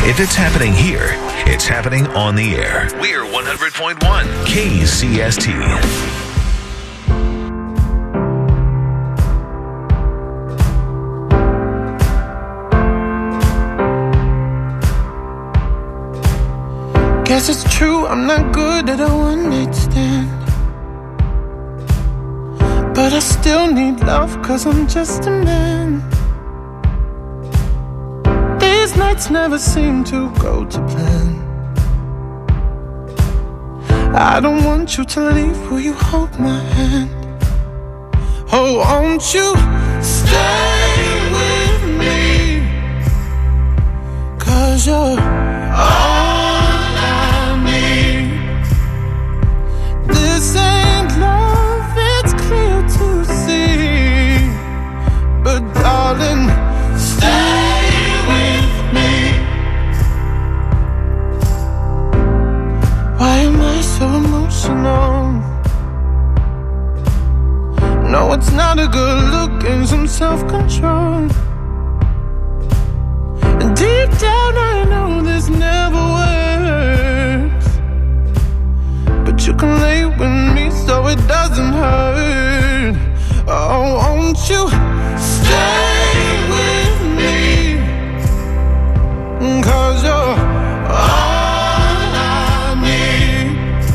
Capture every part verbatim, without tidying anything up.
If it's happening here, it's happening on the air. We're one hundred point one K C S T. Guess it's true, I'm not good at a one-night stand, but I still need love, cause I'm just a man. These nights never seem to go to plan. I don't want you to leave, will you hold my hand? Oh, won't you stay with me? Cause you're all this ain't love, it's clear to see. But darling, stay with me. Why am I so emotional? No, it's not a good look and some self-control. And deep down I know this never works, but you can lay with me so it doesn't hurt. Oh, won't you stay with me? Cause you're all I need.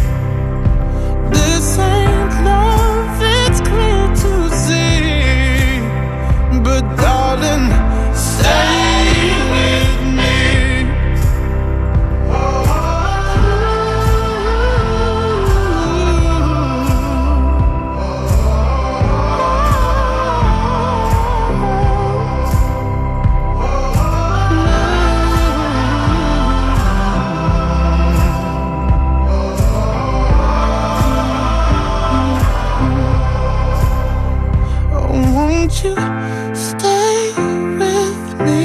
This ain't love, it's clear to see. But darling, stay with me. Won't you stay with me?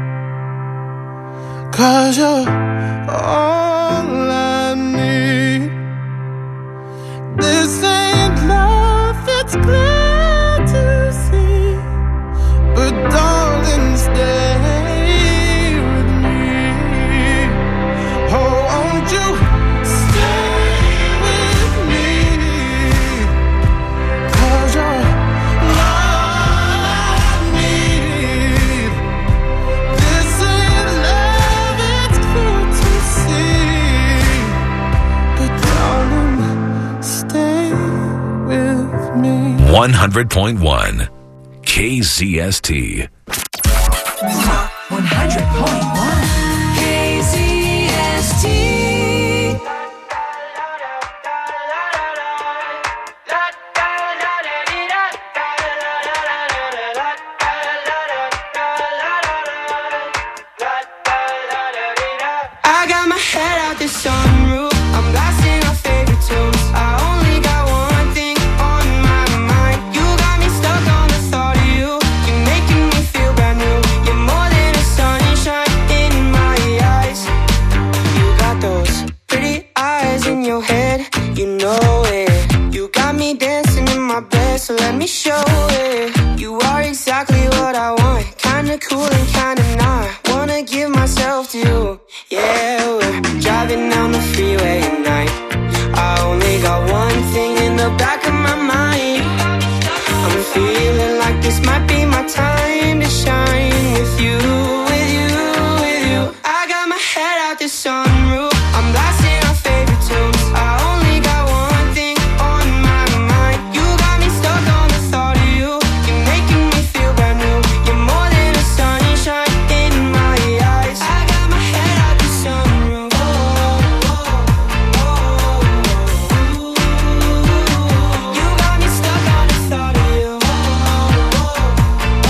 Cause you're all I need. This ain't love, it's clear to see. But darling, stay with me. Oh, won't you stay with me? Cause you're one hundred point one K C S T. one hundred point one K C S T. I got my head out the sunroof, I'm blasting our favorite tunes. I only got one thing on my mind. You got me stuck on the thought of you. You're making me feel brand new. You're more than a sunshine in my eyes. You got those pretty eyes in your head, you know it. You got me dancing in my bed, so let me show it. You are exactly what I want, kinda cool and kinda not. Wanna give myself to you. Yeah, we're driving down the freeway at night. I only got one thing in the back of my mind. I'm feeling like this might be my time to shine with you, with you, with you. I got my head out the sunroof, I'm blasting our favorite tunes. I only got one thing on my mind. You got me stuck on the thought of you. You're making me feel brand new. You're more than a sunshine in my eyes. I got my head out the sunroof. Oh, oh, oh, oh. You got me stuck on the thought of you. Oh, oh, oh,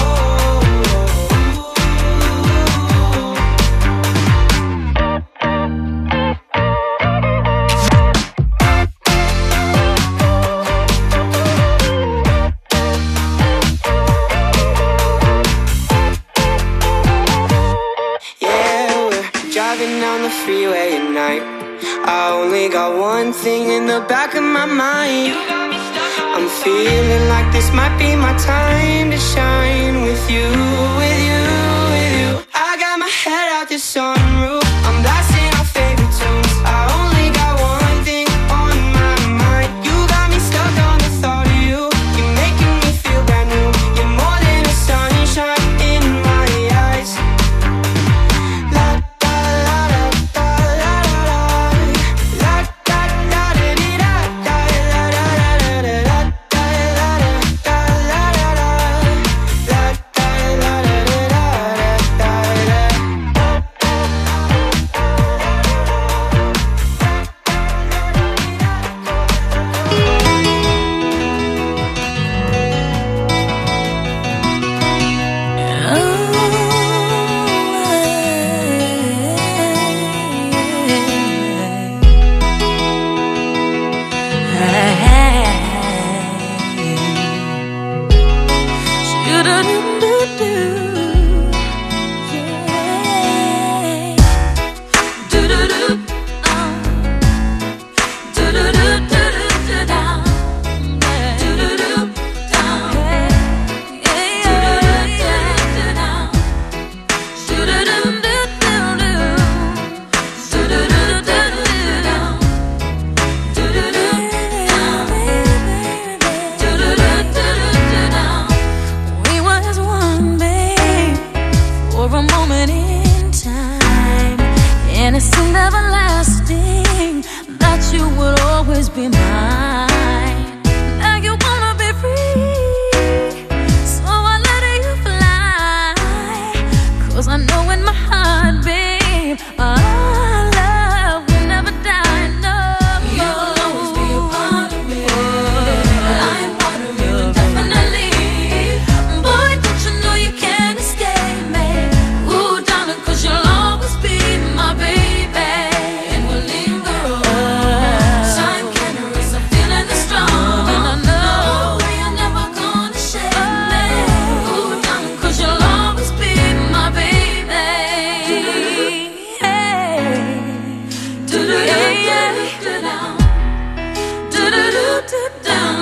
yeah, we're driving down the freeway at night. I only got one thing in the back of my mind. I'm feeling like this might be my time to shine with you, with you, with you. I got my head out the the sunroof, I'm blasting our favorite tunes. I only got one thing on my mind. You got me stuck on the thought of you. You're making me feel brand new. You're more than a sunshine in my eyes. La da la da da la la la. La da da da di da da la da da da da da la da da la la la. La da la da da da da da. We was one, babe, for a moment in time, and it seemed everlasting that you would always be mine. Now you wanna be free, so I let you fly. 'Cause I know in my heart, babe, our love will never die. No, you'll always be a part of me. I'm part of you, definitely. Boy, don't you know you can't escape me? Ooh, darling, 'cause you'll always be my baby, and we'll linger on. Time can't erase a feeling that's strong, and I know you're never gonna shake me. Ooh, darling, 'cause you'll always be my baby. Hey, do-do-do-do-do-down. Do-do-do-do-down.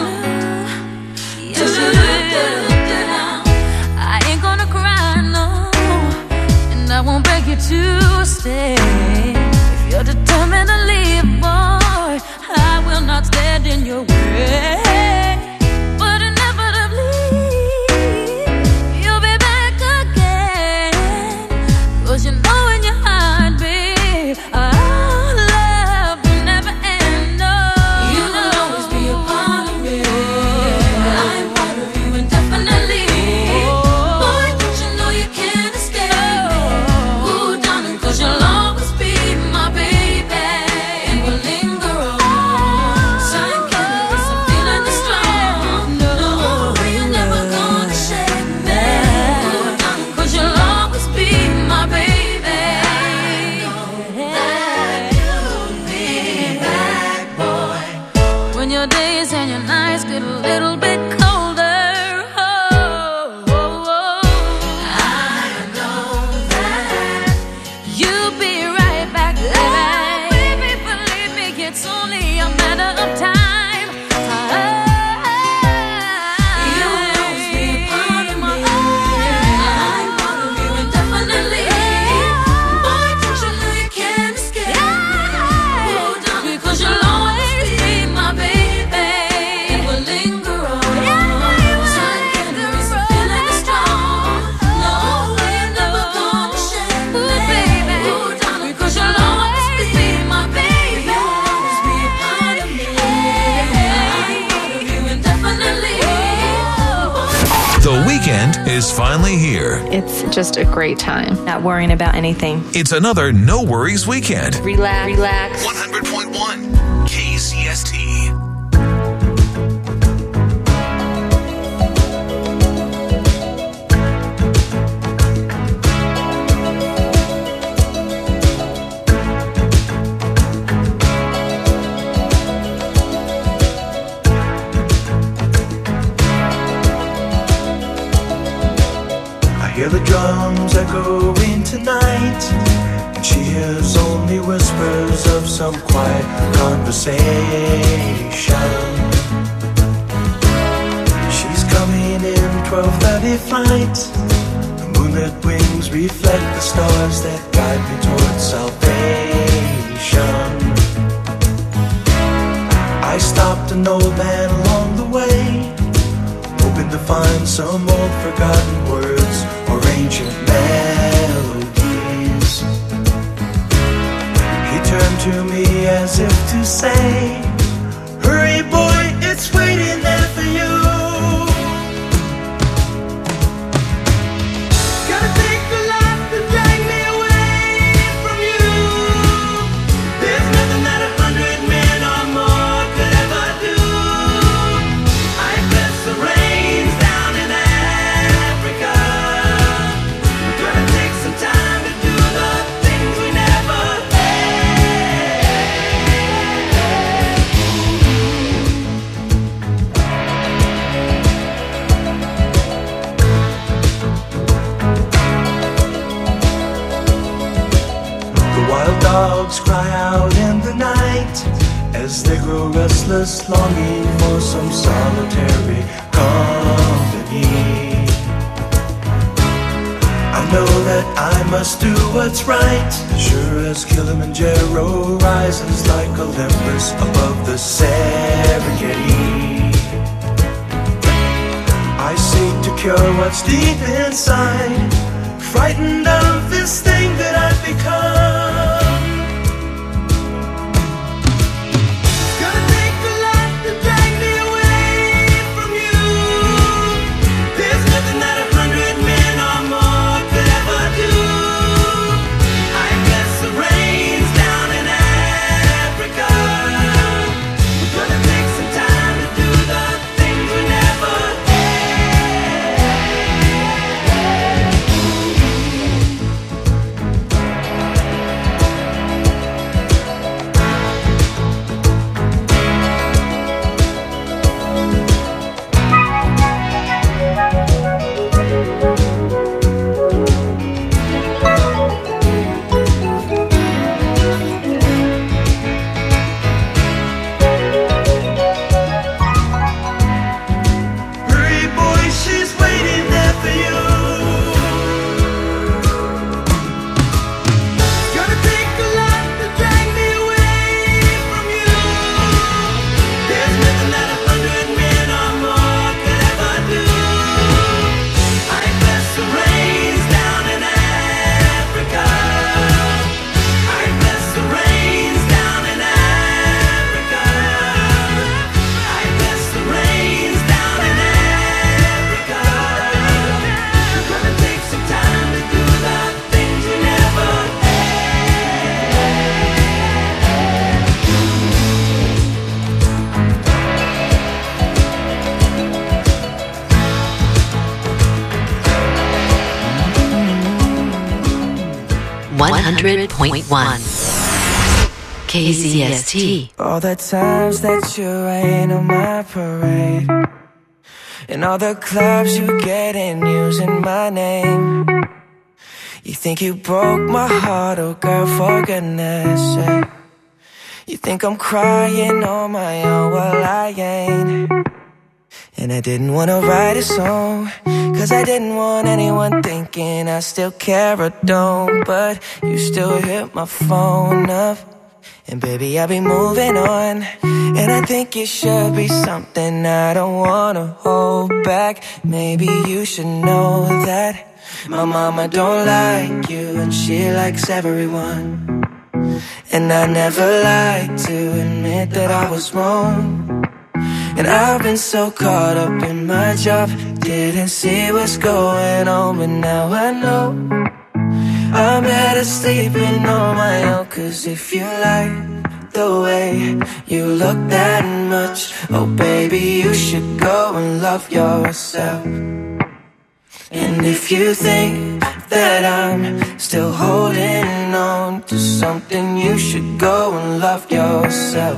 Do-do-do-do-do-down. I ain't gonna cry, no, and I won't beg you to stay. If you're determined to leave, boy, I will not stand in your way. But inevitably, you'll be back again. 'Cause you know in your heart, babe, our love will never end. No, you'll always be a part of me. I'm part of you indefinitely. Boy, don't you know you can't escape me? Ooh, darling, 'cause you'll always be my baby, and we'll linger on. Time can't erase a feeling that's strong. No, you're never gonna shake me. Ooh, darling, 'cause you'll always be my baby. That you'll be back, boy. When your days and your nights get a little bit colder, oh, oh, oh. I know that you'll be right back, baby. Oh, baby, believe me, it's only a matter of time. You'll always be a part of me. I'm part of you indefinitely. Boy, don't you know you can't escape? Oh, darling, because you'll always be my baby, and we'll linger on. Time can't erase a feeling that's strong. No, you're never gonna shake me, baby. Oh, darling, because you'll always be my baby. You'll always be a part of me. I'm part of you indefinitely. The weekend is finally here. It's just a great time. Not worrying about anything. It's another No Worries weekend. Relax, relax. one hundred point one K C S T. I hear the drums echoing tonight, and she hears only whispers of some quiet conversation. She's coming in twelve thirty flight. The moon moonlit wings reflect the stars that guide me towards salvation. I stopped an old man along the way, hoping to find some old forgotten words or ancient melodies. He turned to me as if to say, hurry boy, it's waiting there for you. Gotta take a lot to drag me away from you. There's nothing that a hundred men or more could ever do. I bless the rains down in Africa. Gonna take some time to do the things we never dogs cry out in the night as they grow restless, longing for some solitary company. I know that I must do what's right, sure as Kilimanjaro rises like Olympus above the Serengeti. I seek to cure what's deep inside, frightened of this thing that I've become. one hundred point one K Z S T. All the times that you rain on my parade, and all the clubs you get in using my name. You think you broke my heart, oh girl, for goodness sake. You think I'm crying on my own, well I ain't. And I didn't wanna write a song, cause I didn't want anyone thinking I still care or don't. But you still hit my phone up, and baby I'll be moving on. And I think it should be something I don't wanna hold back. Maybe you should know that my mama don't like you, and she likes everyone. And I never like to admit that I was wrong. And I've been so caught up in my job, didn't see what's going on. But now I know I'm better sleeping on my own. Cause if you like the way you look that much, oh baby, you should go and love yourself. And if you think that I'm still holding on to something, you should go and love yourself.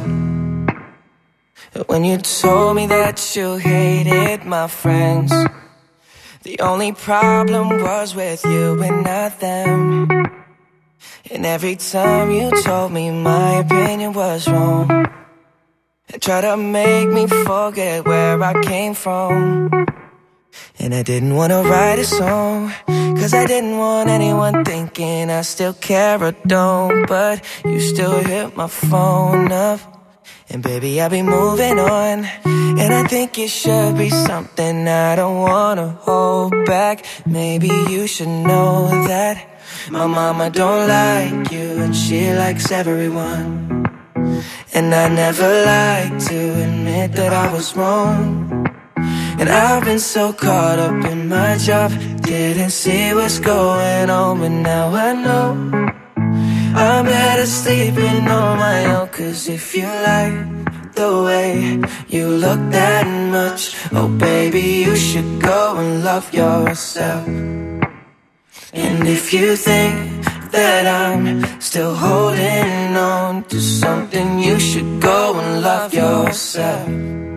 When you told me that you hated my friends, the only problem was with you and not them. And every time you told me my opinion was wrong, and tried to make me forget where I came from. And I didn't wanna write a song, Cause I didn't want anyone thinking I still care or don't. But you still hit my phone up, and baby, I'll be moving on. And I think it should be something I don't wanna hold back. Maybe you should know that my mama don't like you, and she likes everyone. And I never like to admit that I was wrong. And I've been so caught up in my job, didn't see what's going on. But now I know I'm better sleeping on my own. Cause if you like the way you look that much, oh baby, you should go and love yourself. And if you think that I'm still holding on to something, you should go and love yourself.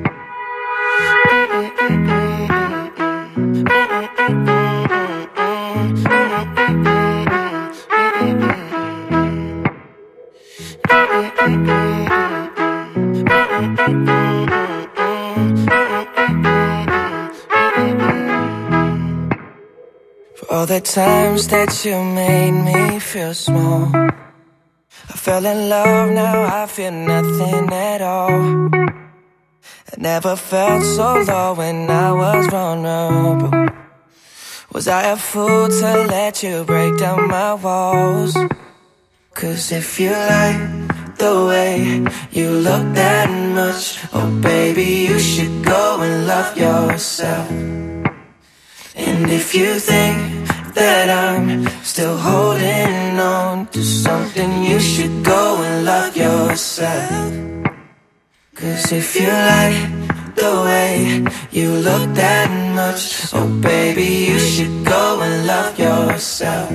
For all the times that you made me feel small, I fell in love, now I feel nothing at all. I never felt so low when I was vulnerable. Was I a fool to let you break down my walls? Cause if you like the way you look that much, oh baby, you should go and love yourself. And if you think that I'm still holding on to something, you should go and love yourself. Cause if you like the way you look that much, oh baby, you should go and love yourself.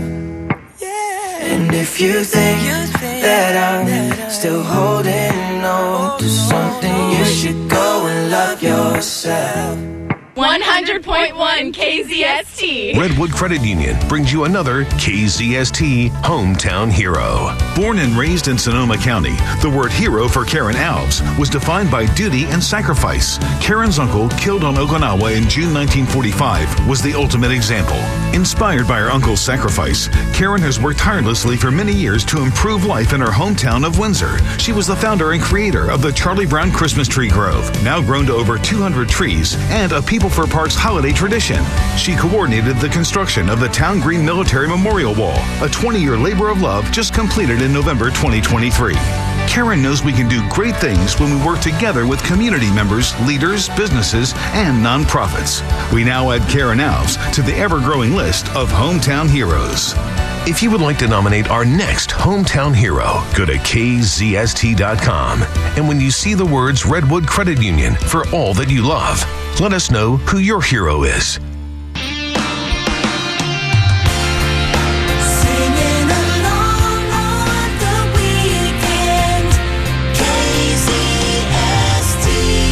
And if you think that I'm still holding on to something, you should go and love yourself. one hundred point one K Z S T. Redwood Credit Union brings you another K Z S T Hometown Hero. Born and raised in Sonoma County, the word hero for Karen Alves was defined by duty and sacrifice. Karen's uncle, killed on Okinawa in June nineteen forty-five, was the ultimate example. Inspired by her uncle's sacrifice, Karen has worked tirelessly for many years to improve life in her hometown of Windsor. She was the founder and creator of the Charlie Brown Christmas Tree Grove, now grown to over two hundred trees, and a People for Parks holiday tradition. She coordinated the construction of the Town Green Military Memorial Wall, a twenty-year labor of love just completed in November twenty twenty-three. Karen knows we can do great things when we work together with community members, leaders, businesses, and nonprofits. We now add Karen Alves to the ever-growing list of Hometown Heroes. If you would like to nominate our next Hometown Hero, go to K Z S T dot com. And when you see the words Redwood Credit Union for all that you love, let us know who your hero is. Singing along on the weekend, K Z S T.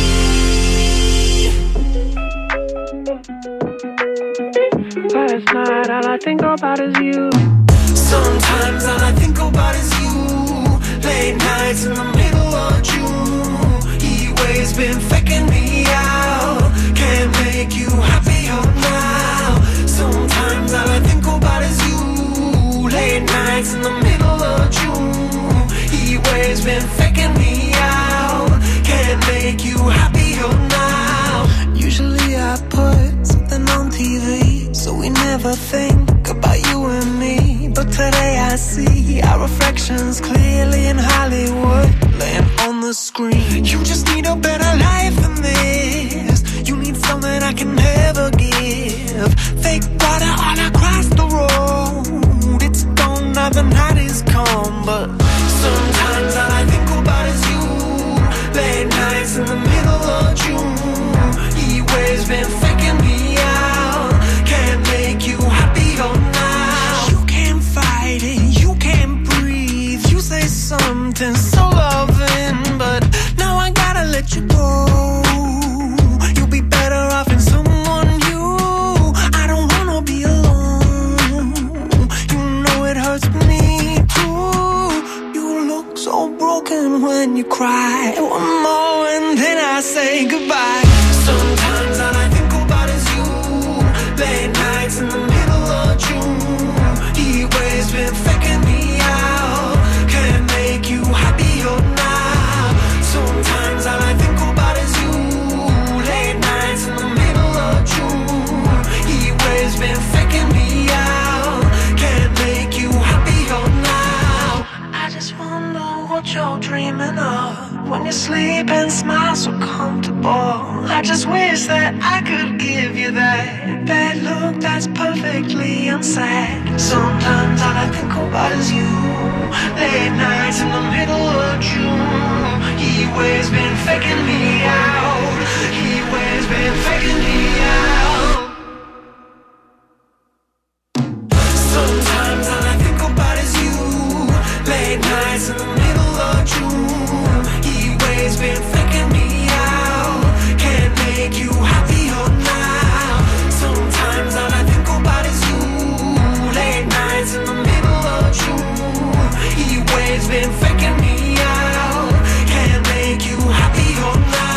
Last night all I think about is you. Sometimes all I think about is you. Late nights in the middle of June. He always been faking me out. Can't make you happier now. Sometimes all I think about is you. Late nights in the middle of June. He always been faking me out. Can't make you happier now. Usually I put something on T V, so we never think about you and me. But today I see our reflections clearly in Hollywood, laying on the screen. You just need a better life than this. You need something I can never give. Fake water all across the road. It's gone now, the night is come. But sometimes all I think about is you. Late nights in the middle of June. He always been faking me out. Can't make you happier now. You can't fight it, you can't breathe. You say something so loving, but now I gotta let you go. You'll be better off in someone new. I don't wanna be alone. You know it hurts me too. You look so broken when you cry. One more and then I say goodbye. Sometimes all I think about is you. Late nights in the middle of June. dreaming of. When you sleep and smile so comfortable. I just wish that I could give you that that look that's perfectly unsaid. Sometimes all I think about is you. Late nights in the middle of June. He always been faking me out. He always been faking me out. Sometimes all I think about is you. Late nights in the middle of June. He always been faking me out. Can't make you happier now. Sometimes all I think about is you. Late nights in the middle of June. He always been faking me out. Can't make you happier now.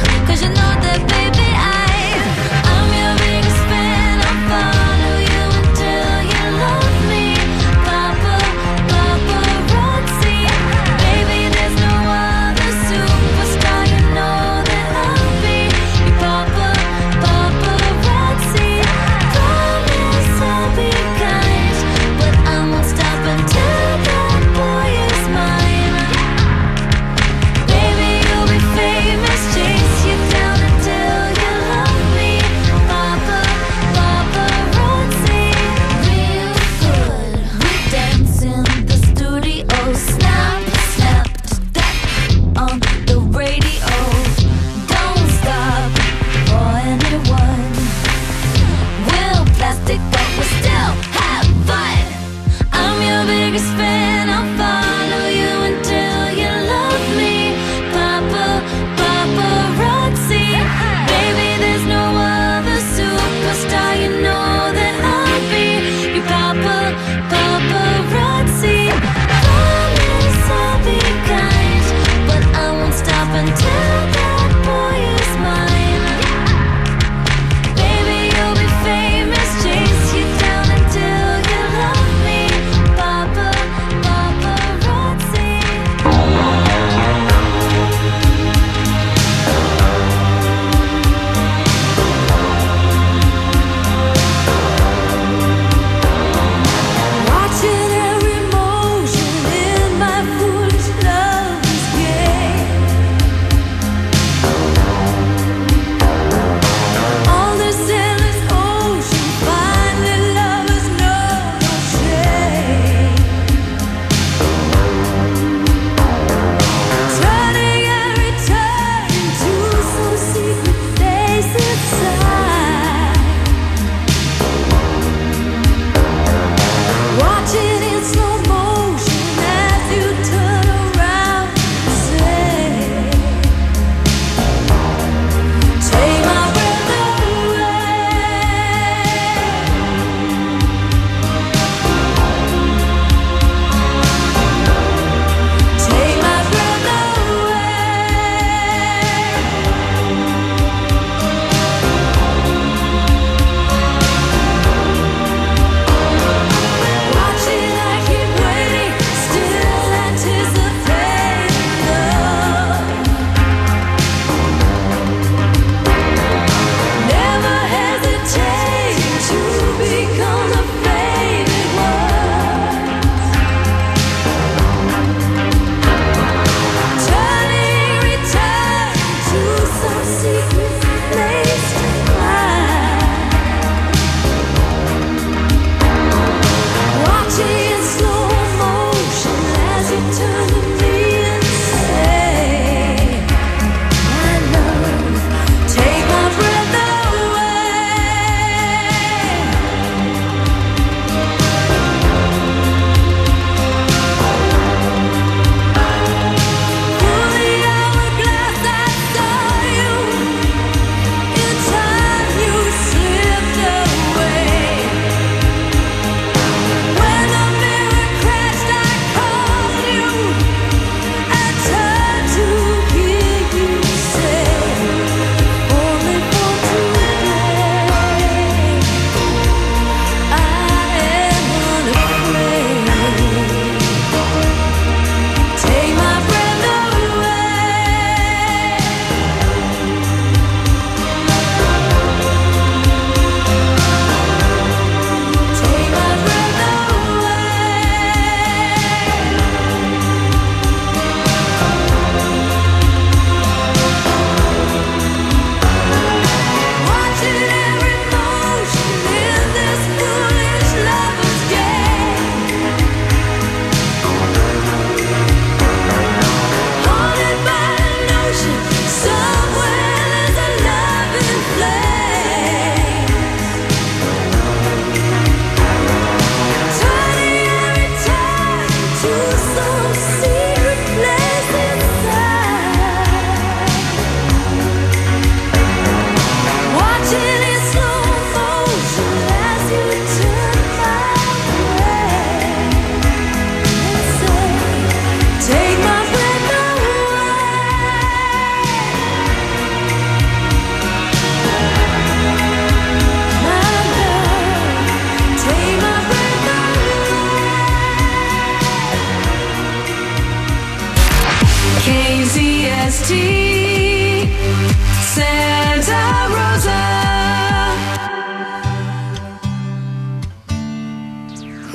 Until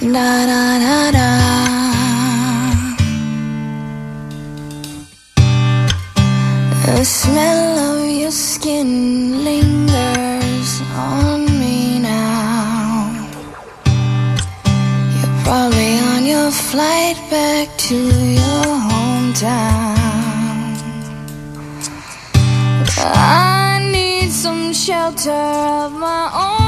Da da da da. The smell of your skin lingers on me now. You're probably on your flight back to your hometown. I need some shelter of my own.